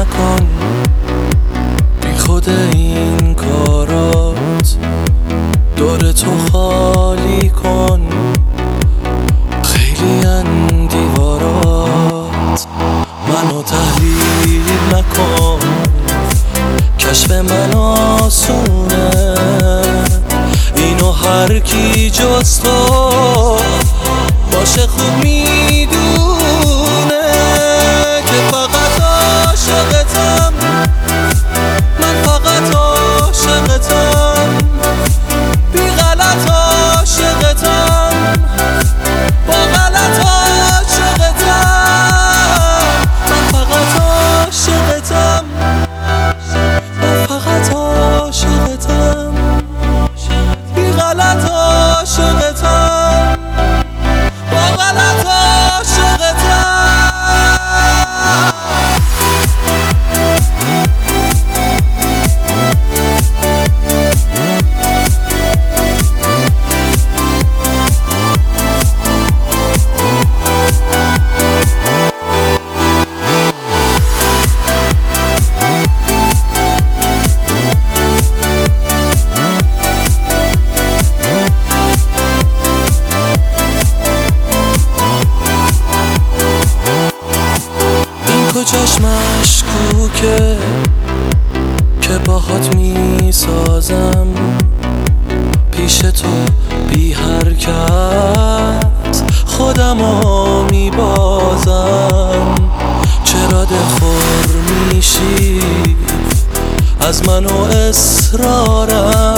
نکن، بی خود این کارات دور تو خالی کن. خیلی ان دیوارات، منو تحلیل نکن، کشف من آسونه، اینو هر کی جز تو باشه خوب میدونه که فقط عاشقتم، من فقط عاشقتم، بی غلط عاشقتم، با غلط عاشقتم، من فقط عاشقتم، من فقط عاشقتم، بی غلط عاشقتم، با غلط عاشقتم. کجاش مشکوکه که باهات میسازم، پیش تو بی حرکت خودمو میبازم. چرا دلخور میشی از من و اصرارم؟